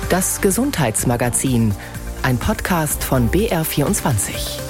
Das Gesundheitsmagazin, ein Podcast von BR24.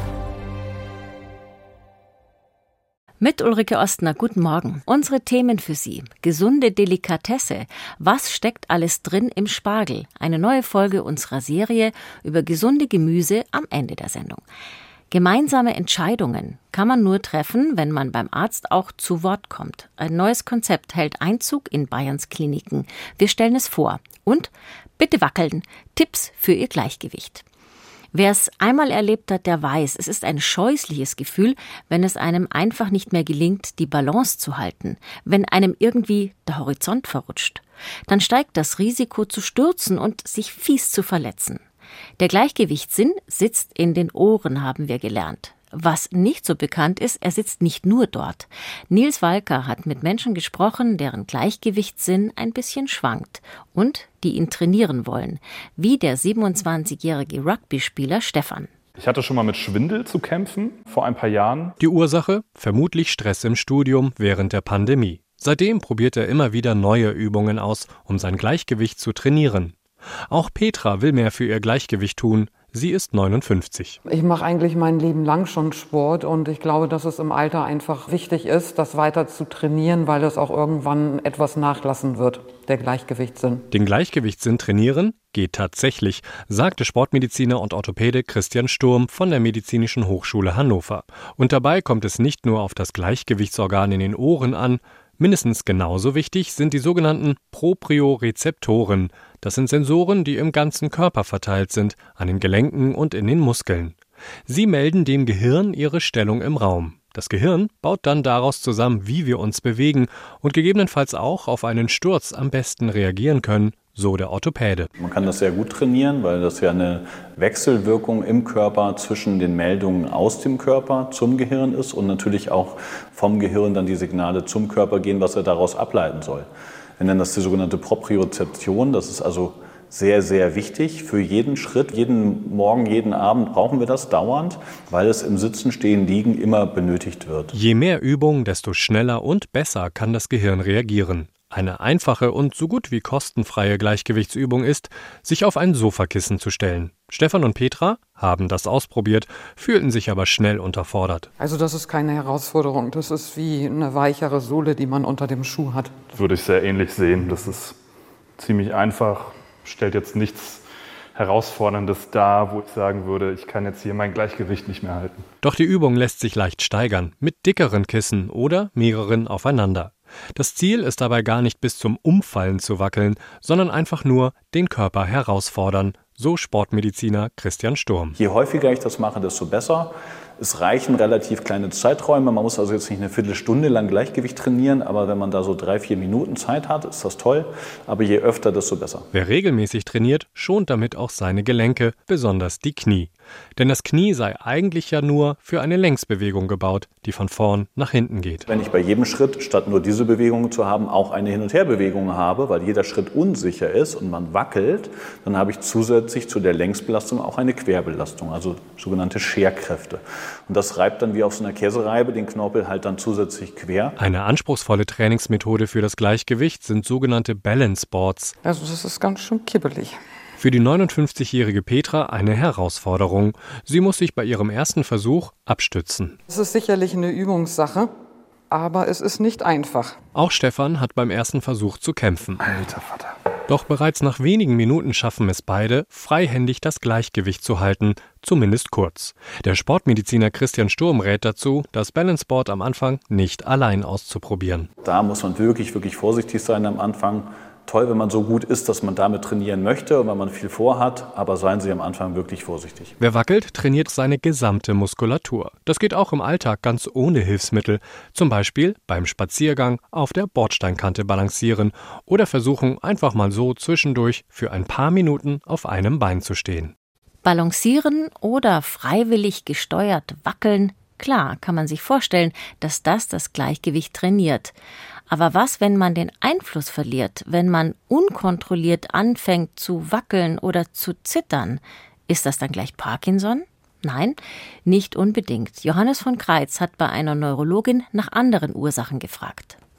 Mit Ulrike Ostner, guten Morgen. Unsere Themen für Sie. Gesunde Delikatesse. Was steckt alles drin im Spargel? Eine neue Folge unserer Serie über gesunde Gemüse am Ende der Sendung. Gemeinsame Entscheidungen kann man nur treffen, wenn man beim Arzt auch zu Wort kommt. Ein neues Konzept hält Einzug in Bayerns Kliniken. Wir stellen es vor. Und bitte wackeln. Tipps für Ihr Gleichgewicht. Wer es einmal erlebt hat, der weiß, es ist ein scheußliches Gefühl, wenn es einem einfach nicht mehr gelingt, die Balance zu halten, wenn einem irgendwie der Horizont verrutscht. Dann steigt das Risiko zu stürzen und sich fies zu verletzen. Der Gleichgewichtssinn sitzt in den Ohren, haben wir gelernt. Was nicht so bekannt ist, er sitzt nicht nur dort. Nils Walker hat mit Menschen gesprochen, deren Gleichgewichtssinn ein bisschen schwankt und die ihn trainieren wollen, wie der 27-jährige Rugby-Spieler Stefan. Ich hatte schon mal mit Schwindel zu kämpfen, vor ein paar Jahren. Die Ursache? Vermutlich Stress im Studium während der Pandemie. Seitdem probiert er immer wieder neue Übungen aus, um sein Gleichgewicht zu trainieren. Auch Petra will mehr für ihr Gleichgewicht tun. Sie ist 59. Ich mache eigentlich mein Leben lang schon Sport und ich glaube, dass es im Alter einfach wichtig ist, das weiter zu trainieren, weil es auch irgendwann etwas nachlassen wird, der Gleichgewichtssinn. Den Gleichgewichtssinn trainieren geht tatsächlich, sagte Sportmediziner und Orthopäde Christian Sturm von der Medizinischen Hochschule Hannover. Und dabei kommt es nicht nur auf das Gleichgewichtsorgan in den Ohren an, mindestens genauso wichtig sind die sogenannten Propriorezeptoren. Das sind Sensoren, die im ganzen Körper verteilt sind, an den Gelenken und in den Muskeln. Sie melden dem Gehirn ihre Stellung im Raum. Das Gehirn baut dann daraus zusammen, wie wir uns bewegen und gegebenenfalls auch auf einen Sturz am besten reagieren können, so der Orthopäde. Man kann das sehr gut trainieren, weil das ja eine Wechselwirkung im Körper zwischen den Meldungen aus dem Körper zum Gehirn ist und natürlich auch vom Gehirn dann die Signale zum Körper gehen, was er daraus ableiten soll. Wir nennen das die sogenannte Propriozeption. Das ist also sehr, sehr wichtig für jeden Schritt. Jeden Morgen, jeden Abend brauchen wir das dauernd, weil es im Sitzen, Stehen, Liegen immer benötigt wird. Je mehr Übung, desto schneller und besser kann das Gehirn reagieren. Eine einfache und so gut wie kostenfreie Gleichgewichtsübung ist, sich auf ein Sofakissen zu stellen. Stefan und Petra haben das ausprobiert, fühlten sich aber schnell unterfordert. Also das ist keine Herausforderung, das ist wie eine weichere Sohle, die man unter dem Schuh hat. Würde ich sehr ähnlich sehen. Das ist ziemlich einfach, stellt jetzt nichts Herausforderndes dar, wo ich sagen würde, ich kann jetzt hier mein Gleichgewicht nicht mehr halten. Doch die Übung lässt sich leicht steigern, mit dickeren Kissen oder mehreren aufeinander. Das Ziel ist dabei gar nicht bis zum Umfallen zu wackeln, sondern einfach nur den Körper herausfordern, so Sportmediziner Christian Sturm. Je häufiger ich das mache, desto besser. Es reichen relativ kleine Zeiträume. Man muss also jetzt nicht eine Viertelstunde lang Gleichgewicht trainieren, aber wenn man da so 3-4 Minuten Zeit hat, ist das toll. Aber je öfter, desto besser. Wer regelmäßig trainiert, schont damit auch seine Gelenke, besonders die Knie. Denn das Knie sei eigentlich ja nur für eine Längsbewegung gebaut, die von vorn nach hinten geht. Wenn ich bei jedem Schritt, statt nur diese Bewegung zu haben, auch eine Hin- und Herbewegung habe, weil jeder Schritt unsicher ist und man wackelt, dann habe ich zusätzlich zu der Längsbelastung auch eine Querbelastung, also sogenannte Scherkräfte. Und das reibt dann wie auf so einer Käsereibe den Knorpel halt dann zusätzlich quer. Eine anspruchsvolle Trainingsmethode für das Gleichgewicht sind sogenannte Balance Boards. Also das ist ganz schön kibbelig. Für die 59-jährige Petra eine Herausforderung. Sie muss sich bei ihrem ersten Versuch abstützen. Es ist sicherlich eine Übungssache, aber es ist nicht einfach. Auch Stefan hat beim ersten Versuch zu kämpfen. Alter Vater. Doch bereits nach wenigen Minuten schaffen es beide, freihändig das Gleichgewicht zu halten, zumindest kurz. Der Sportmediziner Christian Sturm rät dazu, das Balanceboard am Anfang nicht allein auszuprobieren. Da muss man wirklich, wirklich vorsichtig sein am Anfang. Toll, wenn man so gut ist, dass man damit trainieren möchte und wenn man viel vorhat, aber seien Sie am Anfang wirklich vorsichtig. Wer wackelt, trainiert seine gesamte Muskulatur. Das geht auch im Alltag ganz ohne Hilfsmittel. Zum Beispiel beim Spaziergang auf der Bordsteinkante balancieren oder versuchen, einfach mal so zwischendurch für ein paar Minuten auf einem Bein zu stehen. Balancieren oder freiwillig gesteuert wackeln, klar kann man sich vorstellen, dass das Gleichgewicht trainiert. Aber was, wenn man den Einfluss verliert, wenn man unkontrolliert anfängt zu wackeln oder zu zittern? Ist das dann gleich Parkinson? Nein, nicht unbedingt. Johannes von Kreitz hat bei einer Neurologin nach anderen Ursachen gefragt.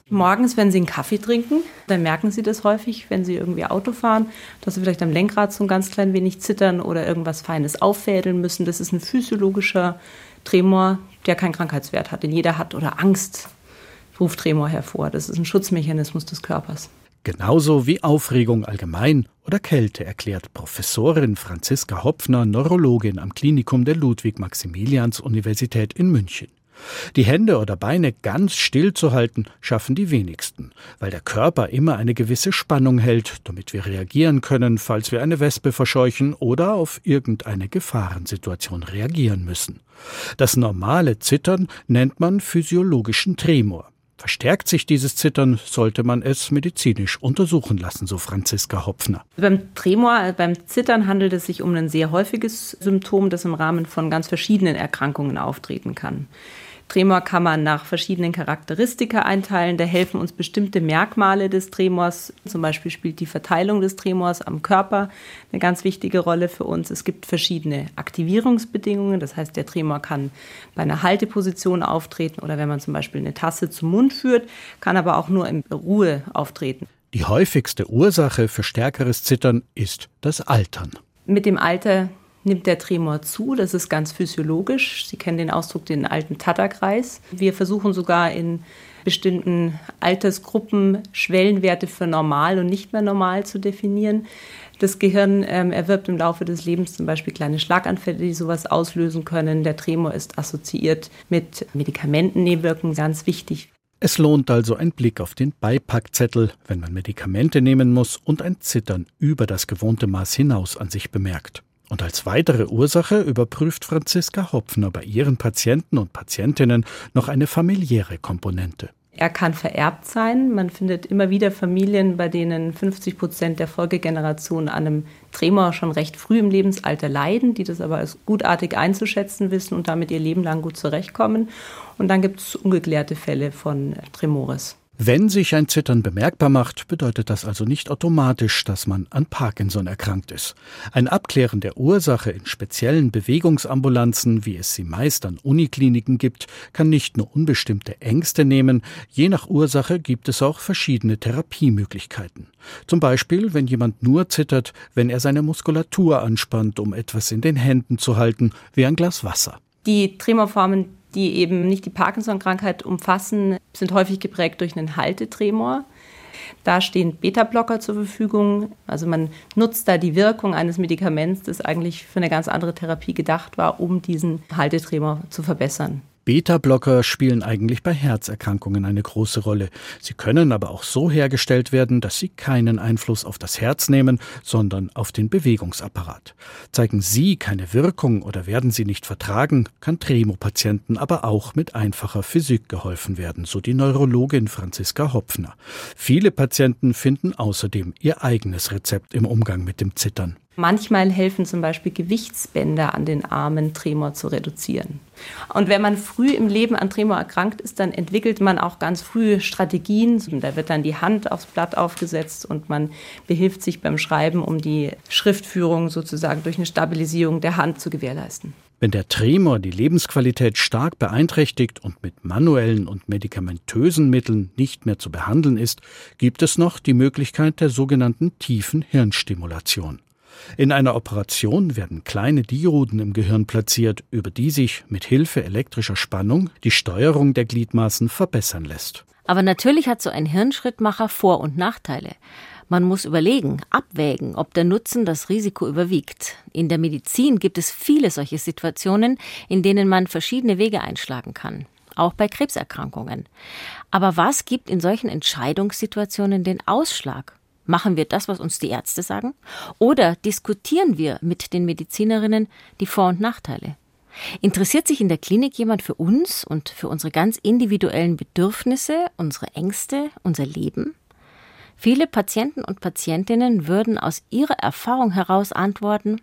Morgens, wenn Sie einen Kaffee trinken, dann merken Sie das häufig, wenn Sie irgendwie Auto fahren, dass Sie vielleicht am Lenkrad so ein ganz klein wenig zittern oder irgendwas Feines auffädeln müssen. Das ist ein physiologischer Tremor, der keinen Krankheitswert hat, den jeder hat. Oder Angst ruft Tremor hervor. Das ist ein Schutzmechanismus des Körpers. Genauso wie Aufregung allgemein oder Kälte, erklärt Professorin Franziska Hopfner, Neurologin am Klinikum der Ludwig-Maximilians-Universität in München. Die Hände oder Beine ganz still zu halten, schaffen die wenigsten, weil der Körper immer eine gewisse Spannung hält, damit wir reagieren können, falls wir eine Wespe verscheuchen oder auf irgendeine Gefahrensituation reagieren müssen. Das normale Zittern nennt man physiologischen Tremor. Verstärkt sich dieses Zittern, sollte man es medizinisch untersuchen lassen, so Franziska Hopfner. Beim Tremor, beim Zittern handelt es sich um ein sehr häufiges Symptom, das im Rahmen von ganz verschiedenen Erkrankungen auftreten kann. Tremor kann man nach verschiedenen Charakteristika einteilen. Da helfen uns bestimmte Merkmale des Tremors. Zum Beispiel spielt die Verteilung des Tremors am Körper eine ganz wichtige Rolle für uns. Es gibt verschiedene Aktivierungsbedingungen. Das heißt, der Tremor kann bei einer Halteposition auftreten oder wenn man zum Beispiel eine Tasse zum Mund führt, kann aber auch nur in Ruhe auftreten. Die häufigste Ursache für stärkeres Zittern ist das Altern. Mit dem Alter nimmt der Tremor zu, das ist ganz physiologisch. Sie kennen den Ausdruck, den alten Tata-Kreis. Wir versuchen sogar in bestimmten Altersgruppen Schwellenwerte für normal und nicht mehr normal zu definieren. Das Gehirn erwirbt im Laufe des Lebens zum Beispiel kleine Schlaganfälle, die sowas auslösen können. Der Tremor ist assoziiert mit Medikamentennebenwirkungen, ganz wichtig. Es lohnt also ein Blick auf den Beipackzettel, wenn man Medikamente nehmen muss und ein Zittern über das gewohnte Maß hinaus an sich bemerkt. Und als weitere Ursache überprüft Franziska Hopfner bei ihren Patienten und Patientinnen noch eine familiäre Komponente. Er kann vererbt sein. Man findet immer wieder Familien, bei denen 50% der Folgegeneration an einem Tremor schon recht früh im Lebensalter leiden, die das aber als gutartig einzuschätzen wissen und damit ihr Leben lang gut zurechtkommen. Und dann gibt es ungeklärte Fälle von Tremores. Wenn sich ein Zittern bemerkbar macht, bedeutet das also nicht automatisch, dass man an Parkinson erkrankt ist. Ein Abklären der Ursache in speziellen Bewegungsambulanzen, wie es sie meist an Unikliniken gibt, kann nicht nur unbestimmte Ängste nehmen, je nach Ursache gibt es auch verschiedene Therapiemöglichkeiten. Zum Beispiel, wenn jemand nur zittert, wenn er seine Muskulatur anspannt, um etwas in den Händen zu halten, wie ein Glas Wasser. Die Tremorformen, die eben nicht die Parkinson-Krankheit umfassen, sind häufig geprägt durch einen Haltetremor. Da stehen Beta-Blocker zur Verfügung. Also man nutzt da die Wirkung eines Medikaments, das eigentlich für eine ganz andere Therapie gedacht war, um diesen Haltetremor zu verbessern. Beta-Blocker spielen eigentlich bei Herzerkrankungen eine große Rolle. Sie können aber auch so hergestellt werden, dass sie keinen Einfluss auf das Herz nehmen, sondern auf den Bewegungsapparat. Zeigen sie keine Wirkung oder werden sie nicht vertragen, kann Tremopatienten aber auch mit einfacher Physik geholfen werden, so die Neurologin Franziska Hopfner. Viele Patienten finden außerdem ihr eigenes Rezept im Umgang mit dem Zittern. Manchmal helfen zum Beispiel Gewichtsbänder an den Armen, Tremor zu reduzieren. Und wenn man früh im Leben an Tremor erkrankt ist, dann entwickelt man auch ganz früh Strategien. Da wird dann die Hand aufs Blatt aufgesetzt und man behilft sich beim Schreiben, um die Schriftführung sozusagen durch eine Stabilisierung der Hand zu gewährleisten. Wenn der Tremor die Lebensqualität stark beeinträchtigt und mit manuellen und medikamentösen Mitteln nicht mehr zu behandeln ist, gibt es noch die Möglichkeit der sogenannten tiefen Hirnstimulation. In einer Operation werden kleine Dioden im Gehirn platziert, über die sich mit Hilfe elektrischer Spannung die Steuerung der Gliedmaßen verbessern lässt. Aber natürlich hat so ein Hirnschrittmacher Vor- und Nachteile. Man muss überlegen, abwägen, ob der Nutzen das Risiko überwiegt. In der Medizin gibt es viele solche Situationen, in denen man verschiedene Wege einschlagen kann. Auch bei Krebserkrankungen. Aber was gibt in solchen Entscheidungssituationen den Ausschlag? Machen wir das, was uns die Ärzte sagen? Oder diskutieren wir mit den Medizinerinnen die Vor- und Nachteile? Interessiert sich in der Klinik jemand für uns und für unsere ganz individuellen Bedürfnisse, unsere Ängste, unser Leben? Viele Patienten und Patientinnen würden aus ihrer Erfahrung heraus antworten,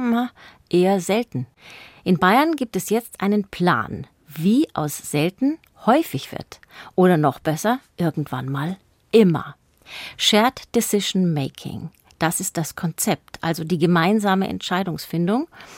eher selten. In Bayern gibt es jetzt einen Plan, wie aus selten häufig wird. Oder noch besser, irgendwann mal immer. Shared Decision Making, das ist das Konzept, also die gemeinsame Entscheidungsfindung.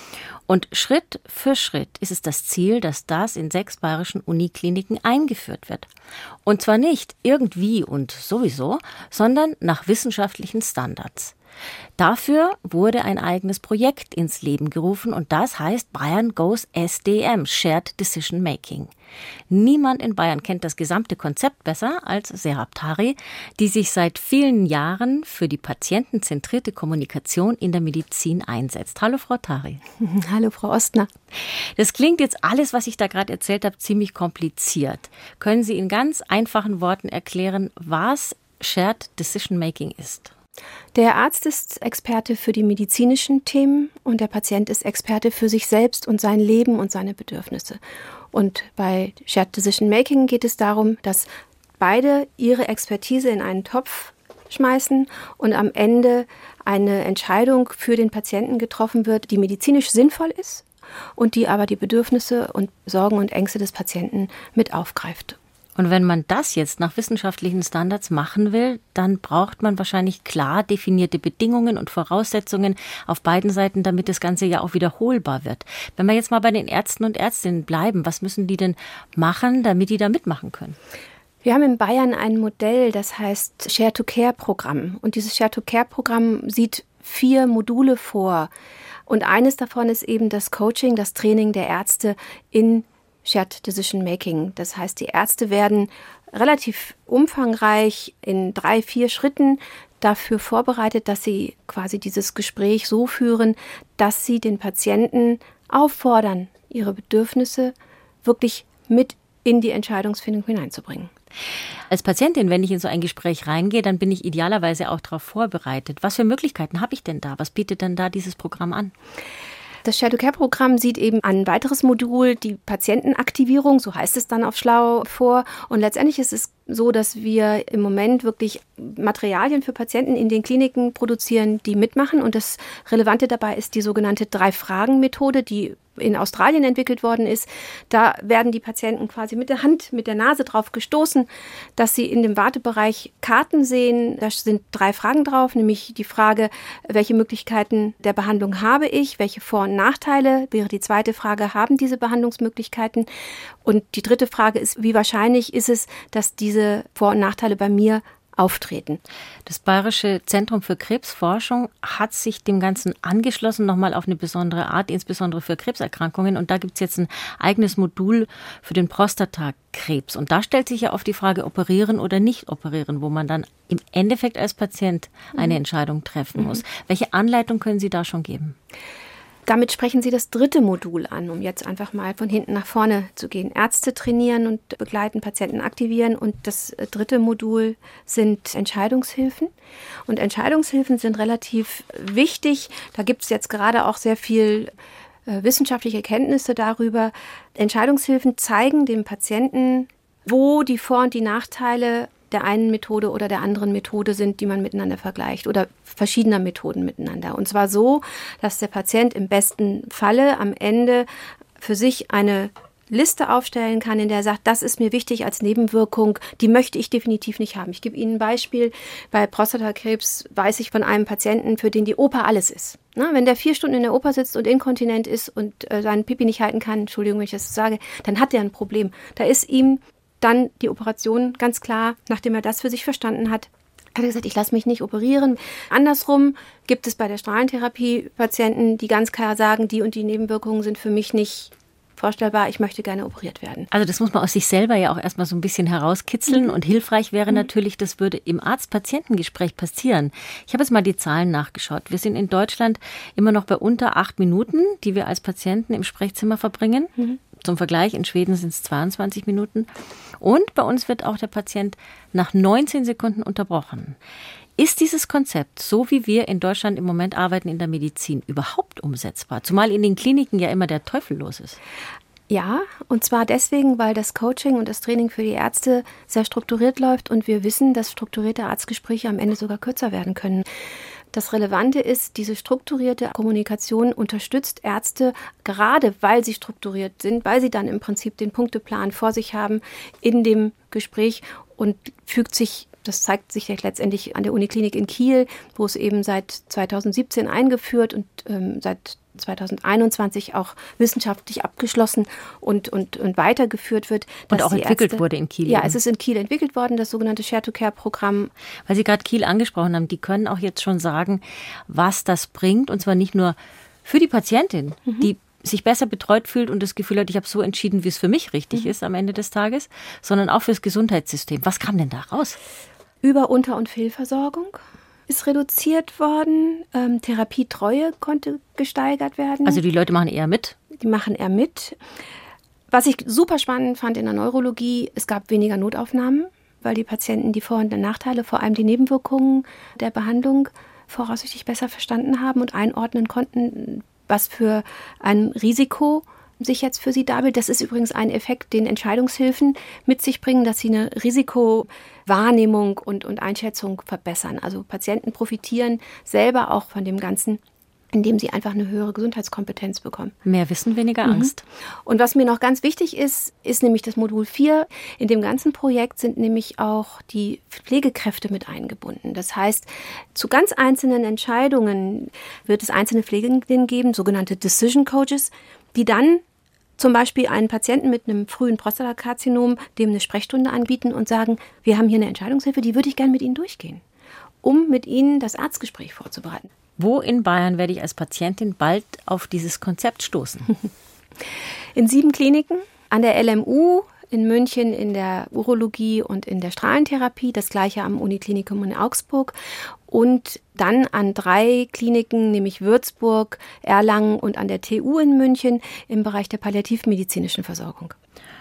Und Schritt für Schritt ist es das Ziel, dass das in 6 bayerischen Unikliniken eingeführt wird. Und zwar nicht irgendwie und sowieso, sondern nach wissenschaftlichen Standards. Dafür wurde ein eigenes Projekt ins Leben gerufen und das heißt Bayern Goes SDM, Shared Decision Making. Niemand in Bayern kennt das gesamte Konzept besser als Serap Tari, die sich seit vielen Jahren für die patientenzentrierte Kommunikation in der Medizin einsetzt. Hallo Frau Tari. Hallo Frau Ostner. Das klingt jetzt alles, was ich da gerade erzählt habe, ziemlich kompliziert. Können Sie in ganz einfachen Worten erklären, was Shared Decision Making ist? Der Arzt ist Experte für die medizinischen Themen und der Patient ist Experte für sich selbst und sein Leben und seine Bedürfnisse. Und bei Shared Decision Making geht es darum, dass beide ihre Expertise in einen Topf schmeißen und am Ende eine Entscheidung für den Patienten getroffen wird, die medizinisch sinnvoll ist und die aber die Bedürfnisse und Sorgen und Ängste des Patienten mit aufgreift. Und wenn man das jetzt nach wissenschaftlichen Standards machen will, dann braucht man wahrscheinlich klar definierte Bedingungen und Voraussetzungen auf beiden Seiten, damit das Ganze ja auch wiederholbar wird. Wenn wir jetzt mal bei den Ärzten und Ärztinnen bleiben, was müssen die denn machen, damit die da mitmachen können? Wir haben in Bayern ein Modell, das heißt Share-to-Care-Programm. Und dieses Share-to-Care-Programm sieht 4 Module vor. Und eines davon ist eben das Coaching, das Training der Ärzte in Shared Decision Making. Das heißt, die Ärzte werden relativ umfangreich in 3-4 Schritten dafür vorbereitet, dass sie quasi dieses Gespräch so führen, dass sie den Patienten auffordern, ihre Bedürfnisse wirklich mit in die Entscheidungsfindung hineinzubringen. Als Patientin, wenn ich in so ein Gespräch reingehe, dann bin ich idealerweise auch darauf vorbereitet. Was für Möglichkeiten habe ich denn da? Was bietet denn da dieses Programm an? Das Share-to-Care-Programm sieht eben ein weiteres Modul, die Patientenaktivierung, so heißt es dann auf schlau, vor. Und letztendlich ist es so, dass wir im Moment wirklich Materialien für Patienten in den Kliniken produzieren, die mitmachen. Und das Relevante dabei ist die sogenannte 3-Fragen-Methode, die in Australien entwickelt worden ist. Da werden die Patienten quasi mit der Hand, mit der Nase drauf gestoßen, dass sie in dem Wartebereich Karten sehen. Da sind 3 Fragen drauf, nämlich die Frage, welche Möglichkeiten der Behandlung habe ich, welche Vor- und Nachteile, wäre die zweite Frage, haben diese Behandlungsmöglichkeiten? Und die dritte Frage ist, wie wahrscheinlich ist es, dass diese Vor- und Nachteile bei mir auftreten. Das Bayerische Zentrum für Krebsforschung hat sich dem Ganzen angeschlossen, nochmal auf eine besondere Art, insbesondere für Krebserkrankungen. Und da gibt es jetzt ein eigenes Modul für den Prostatakrebs. Und da stellt sich ja oft die Frage, operieren oder nicht operieren, wo man dann im Endeffekt als Patient eine Entscheidung treffen muss. Welche Anleitung können Sie da schon geben? Damit sprechen Sie das 3. Modul an, um jetzt einfach mal von hinten nach vorne zu gehen. Ärzte trainieren und begleiten, Patienten aktivieren. Und das 3. Modul sind Entscheidungshilfen. Und Entscheidungshilfen sind relativ wichtig. Da gibt es jetzt gerade auch sehr viel wissenschaftliche Kenntnisse darüber. Entscheidungshilfen zeigen dem Patienten, wo die Vor- und die Nachteile der einen Methode oder der anderen Methode sind, die man miteinander vergleicht oder verschiedener Methoden miteinander. Und zwar so, dass der Patient im besten Falle am Ende für sich eine Liste aufstellen kann, in der er sagt, das ist mir wichtig als Nebenwirkung, die möchte ich definitiv nicht haben. Ich gebe Ihnen ein Beispiel. Bei Prostatakrebs weiß ich von einem Patienten, für den die Oper alles ist. Na, wenn der 4 Stunden in der Oper sitzt und inkontinent ist und seinen Pipi nicht halten kann, Entschuldigung, wenn ich das so sage, dann hat er ein Problem. Da ist ihm dann die Operation ganz klar, nachdem er das für sich verstanden hat, hat er gesagt, ich lasse mich nicht operieren. Andersrum gibt es bei der Strahlentherapie Patienten, die ganz klar sagen, die und die Nebenwirkungen sind für mich nicht vorstellbar, ich möchte gerne operiert werden. Also das muss man aus sich selber ja auch erstmal so ein bisschen herauskitzeln und hilfreich wäre natürlich, das würde im Arzt-Patientengespräch passieren. Ich habe jetzt mal die Zahlen nachgeschaut. Wir sind in Deutschland immer noch bei unter 8 Minuten, die wir als Patienten im Sprechzimmer verbringen. Zum Vergleich, in Schweden sind es 22 Minuten. Und bei uns wird auch der Patient nach 19 Sekunden unterbrochen. Ist dieses Konzept, so wie wir in Deutschland im Moment arbeiten in der Medizin, überhaupt umsetzbar? Zumal in den Kliniken ja immer der Teufel los ist. Ja, und zwar deswegen, weil das Coaching und das Training für die Ärzte sehr strukturiert läuft und wir wissen, dass strukturierte Arztgespräche am Ende sogar kürzer werden können. Das Relevante ist, diese strukturierte Kommunikation unterstützt Ärzte, gerade weil sie strukturiert sind, weil sie dann im Prinzip den Punkteplan vor sich haben in dem Gespräch und fügt sich Das zeigt sich ja letztendlich an der Uniklinik in Kiel, wo es eben seit 2017 eingeführt und seit 2021 auch wissenschaftlich abgeschlossen und weitergeführt wird. Und auch entwickelt wurde in Kiel. Ja, es ist in Kiel entwickelt worden, das sogenannte Share-to-Care-Programm. Weil Sie gerade Kiel angesprochen haben, die können auch jetzt schon sagen, was das bringt. Und zwar nicht nur für die Patientin, die sich besser betreut fühlt und das Gefühl hat, ich habe so entschieden, wie es für mich richtig ist am Ende des Tages, sondern auch fürs Gesundheitssystem. Was kam denn da raus? Über-, Unter- und Fehlversorgung ist reduziert worden. Therapietreue konnte gesteigert werden. Also die Leute machen eher mit? Die machen eher mit. Was ich super spannend fand in der Neurologie, es gab weniger Notaufnahmen, weil die Patienten die Vor- und Nachteile, vor allem die Nebenwirkungen der Behandlung voraussichtlich besser verstanden haben und einordnen konnten, was für ein Risiko sich jetzt für sie darbildet. Das ist übrigens ein Effekt, den Entscheidungshilfen mit sich bringen, dass sie eine Risikowahrnehmung und Einschätzung verbessern. Also Patienten profitieren selber auch von dem Ganzen, indem sie einfach eine höhere Gesundheitskompetenz bekommen. Mehr Wissen, weniger Angst. Und was mir noch ganz wichtig ist nämlich das Modul 4. In dem ganzen Projekt sind nämlich auch die Pflegekräfte mit eingebunden. Das heißt, zu ganz einzelnen Entscheidungen wird es einzelne Pflegerinnen geben, sogenannte Decision Coaches, die dann zum Beispiel einen Patienten mit einem frühen Prostatakarzinom dem eine Sprechstunde anbieten und sagen, wir haben hier eine Entscheidungshilfe, die würde ich gerne mit Ihnen durchgehen, um mit Ihnen das Arztgespräch vorzubereiten. Wo in Bayern werde ich als Patientin bald auf dieses Konzept stoßen? In 7 Kliniken, an der LMU, in München in der Urologie und in der Strahlentherapie, das gleiche am Uniklinikum in Augsburg und dann an 3 Kliniken, nämlich Würzburg, Erlangen und an der TU in München im Bereich der palliativmedizinischen Versorgung.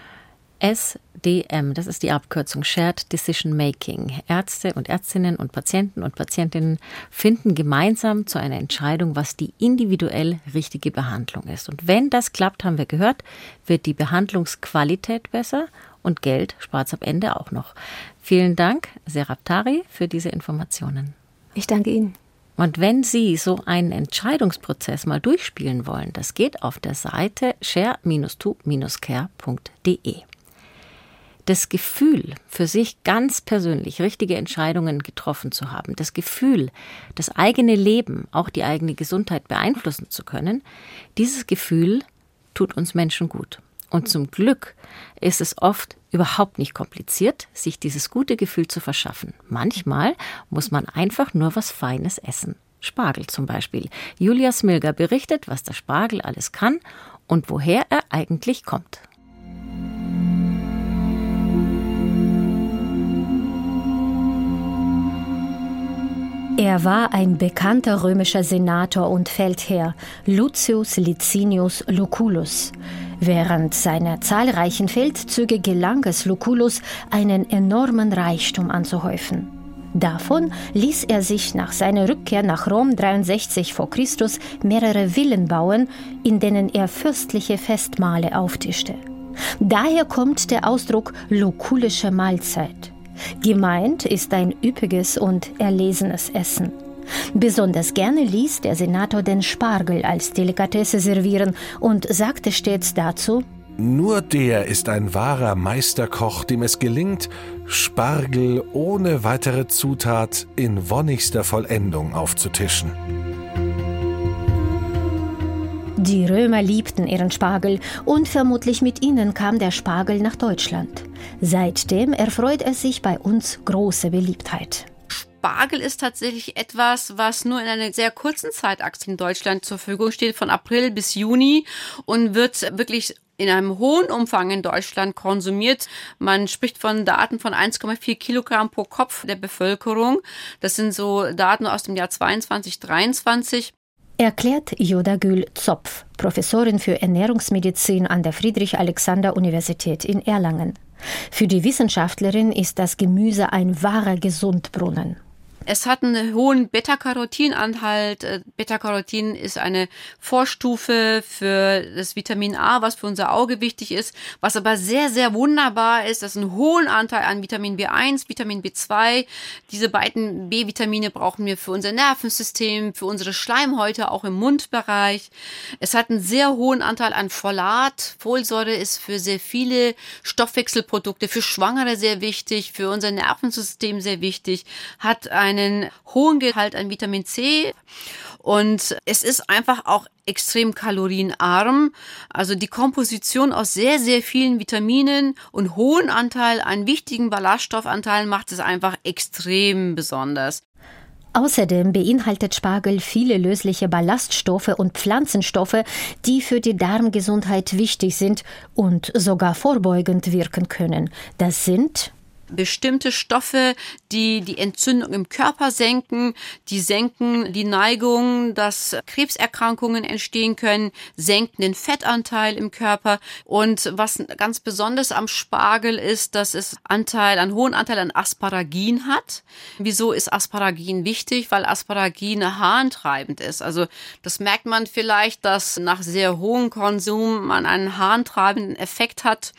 SDM, das ist die Abkürzung Shared Decision Making. Ärzte und Ärztinnen und Patientinnen finden gemeinsam zu einer Entscheidung, was die individuell richtige Behandlung ist. Und wenn das klappt, haben wir gehört, wird die Behandlungsqualität besser und Geld spart es am Ende auch noch. Vielen Dank, Serap Tari, für diese Informationen. Ich danke Ihnen. Und wenn Sie so einen Entscheidungsprozess mal durchspielen wollen, das geht auf der Seite share-to-care.de. Das Gefühl, für sich ganz persönlich richtige Entscheidungen getroffen zu haben, das Gefühl, das eigene Leben, auch die eigene Gesundheit beeinflussen zu können, dieses Gefühl tut uns Menschen gut. Und zum Glück ist es oft überhaupt nicht kompliziert, sich dieses gute Gefühl zu verschaffen. Manchmal muss man einfach nur was Feines essen. Spargel zum Beispiel. Julia Smilger berichtet, was der Spargel alles kann und woher er eigentlich kommt. Er war ein bekannter römischer Senator und Feldherr, Lucius Licinius Lucullus. Während seiner zahlreichen Feldzüge gelang es Lucullus, einen enormen Reichtum anzuhäufen. Davon ließ er sich nach seiner Rückkehr nach Rom 63 v. Chr. Mehrere Villen bauen, in denen er fürstliche Festmahle auftischte. Daher kommt der Ausdruck lucullische Mahlzeit. Gemeint ist ein üppiges und erlesenes Essen. Besonders gerne ließ der Senator den Spargel als Delikatesse servieren und sagte stets dazu: Nur der ist ein wahrer Meisterkoch, dem es gelingt, Spargel ohne weitere Zutat in wonnigster Vollendung aufzutischen. Die Römer liebten ihren Spargel und vermutlich mit ihnen kam der Spargel nach Deutschland. Seitdem erfreut er sich bei uns große Beliebtheit. Spargel ist tatsächlich etwas, was nur in einer sehr kurzen Zeitachse in Deutschland zur Verfügung steht, von April bis Juni, und wird wirklich in einem hohen Umfang in Deutschland konsumiert. Man spricht von Daten von 1,4 Kilogramm pro Kopf der Bevölkerung. Das sind so Daten aus dem Jahr 22, 23. Erklärt Joda Gül-Zopf, Professorin für Ernährungsmedizin an der Friedrich-Alexander-Universität in Erlangen. Für die Wissenschaftlerin ist das Gemüse ein wahrer Gesundbrunnen. Es hat einen hohen Beta-Carotin-Anhalt. Beta-Carotin ist eine Vorstufe für das Vitamin A, was für unser Auge wichtig ist. Was aber sehr, sehr wunderbar ist, dass einen hohen Anteil an Vitamin B1, Vitamin B2. Diese beiden B-Vitamine brauchen wir für unser Nervensystem, für unsere Schleimhäute, auch im Mundbereich. Es hat einen sehr hohen Anteil an Folat. Folsäure ist für sehr viele Stoffwechselprodukte, für Schwangere sehr wichtig, für unser Nervensystem sehr wichtig, hat einen hohen Gehalt an Vitamin C und es ist einfach auch extrem kalorienarm. Also die Komposition aus sehr, sehr vielen Vitaminen und hohen Anteil an wichtigen Ballaststoffanteilen macht es einfach extrem besonders. Außerdem beinhaltet Spargel viele lösliche Ballaststoffe und Pflanzenstoffe, die für die Darmgesundheit wichtig sind und sogar vorbeugend wirken können. Das sind bestimmte Stoffe, die die Entzündung im Körper senken, die senken die Neigung, dass Krebserkrankungen entstehen können, senken den Fettanteil im Körper. Und was ganz besonders am Spargel ist, dass es einen hohen Anteil an Asparagin hat. Wieso ist Asparagin wichtig? Weil Asparagin harntreibend ist. Also das merkt man vielleicht, dass nach sehr hohem Konsum man einen harntreibenden Effekt hat.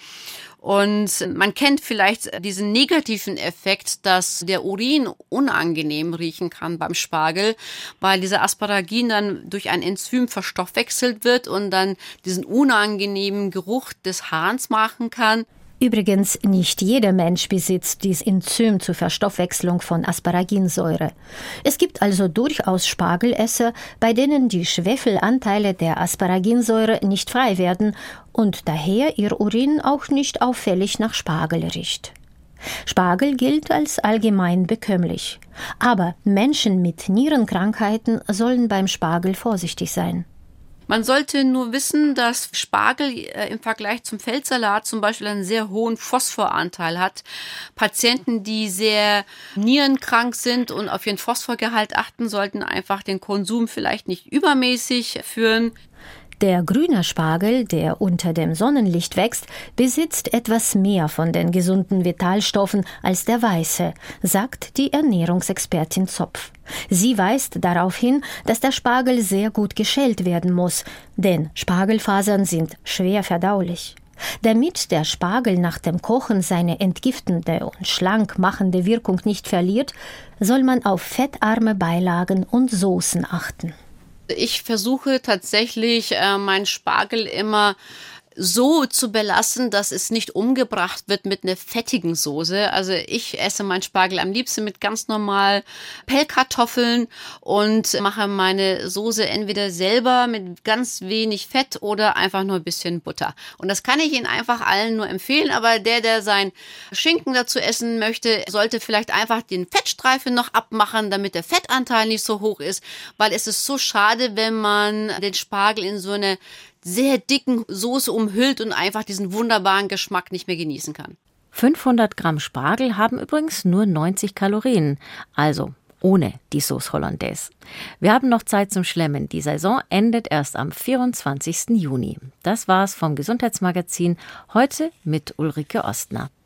Und man kennt vielleicht diesen negativen Effekt, dass der Urin unangenehm riechen kann beim Spargel, weil dieser Asparagin dann durch ein Enzym verstoffwechselt wird und dann diesen unangenehmen Geruch des Harns machen kann. Übrigens, nicht jeder Mensch besitzt dieses Enzym zur Verstoffwechslung von Asparaginsäure. Es gibt also durchaus Spargelesser, bei denen die Schwefelanteile der Asparaginsäure nicht frei werden und daher ihr Urin auch nicht auffällig nach Spargel riecht. Spargel gilt als allgemein bekömmlich. Aber Menschen mit Nierenkrankheiten sollen beim Spargel vorsichtig sein. Man sollte nur wissen, dass Spargel im Vergleich zum Feldsalat zum Beispiel einen sehr hohen Phosphoranteil hat. Patienten, die sehr nierenkrank sind und auf ihren Phosphorgehalt achten, sollten einfach den Konsum vielleicht nicht übermäßig führen. Der grüne Spargel, der unter dem Sonnenlicht wächst, besitzt etwas mehr von den gesunden Vitalstoffen als der weiße, sagt die Ernährungsexpertin Zopf. Sie weist darauf hin, dass der Spargel sehr gut geschält werden muss, denn Spargelfasern sind schwer verdaulich. Damit der Spargel nach dem Kochen seine entgiftende und schlank machende Wirkung nicht verliert, soll man auf fettarme Beilagen und Soßen achten. Ich versuche tatsächlich, meinen Spargel immer so zu belassen, dass es nicht umgebracht wird mit einer fettigen Soße. Also ich esse meinen Spargel am liebsten mit ganz normal Pellkartoffeln und mache meine Soße entweder selber mit ganz wenig Fett oder einfach nur ein bisschen Butter. Und das kann ich Ihnen einfach allen nur empfehlen, aber der sein Schinken dazu essen möchte, sollte vielleicht einfach den Fettstreifen noch abmachen, damit der Fettanteil nicht so hoch ist, weil es ist so schade, wenn man den Spargel in so eine sehr dicken Soße umhüllt und einfach diesen wunderbaren Geschmack nicht mehr genießen kann. 500 Gramm Spargel haben übrigens nur 90 Kalorien, also ohne die Sauce Hollandaise. Wir haben noch Zeit zum Schlemmen. Die Saison endet erst am 24. Juni. Das war's vom Gesundheitsmagazin, heute mit Ulrike Ostner.